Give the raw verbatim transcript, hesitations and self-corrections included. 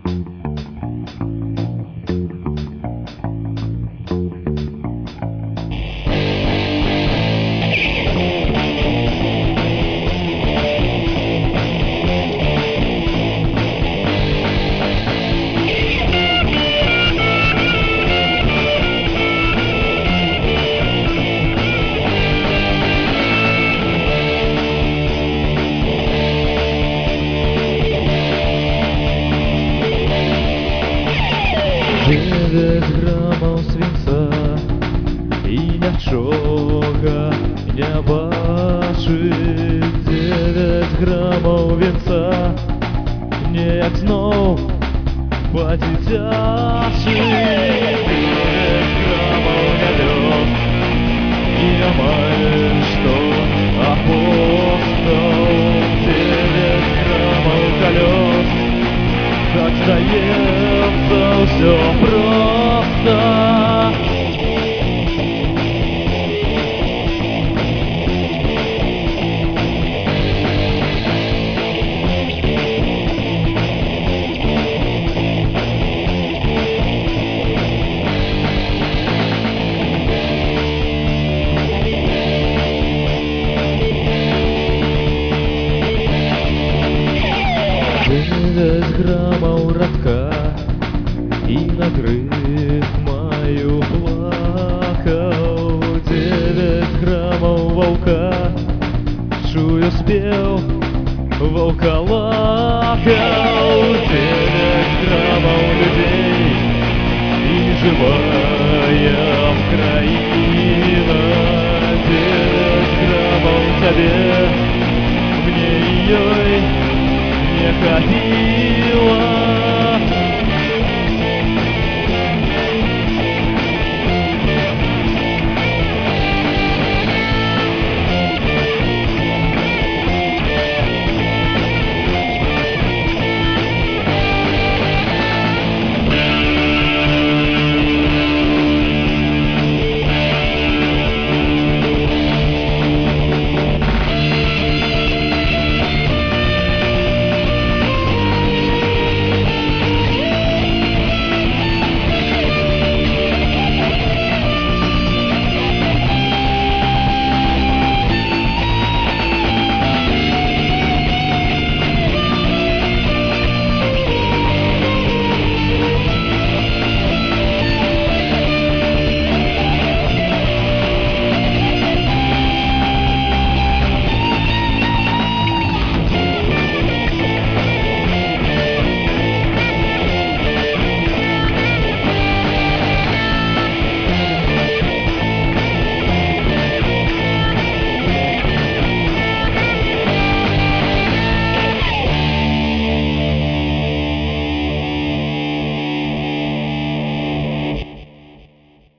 Девять граммаў свінца і нічога не бачыць. Девять граммаў вінца, неяк зноў па-дзіцячы. Девять граммаў нябёс і амаль што апостол. Девять граммаў калёс, так здаецца ўсё проста. Девять граммаў радка і накрыт маю плакаў. Девять граммаў ваўка, чую спеў ваўкалакаў. Девять граммаў людзей і жывая краіна. Девять граммаў цябе, мне і ёй не хапіць.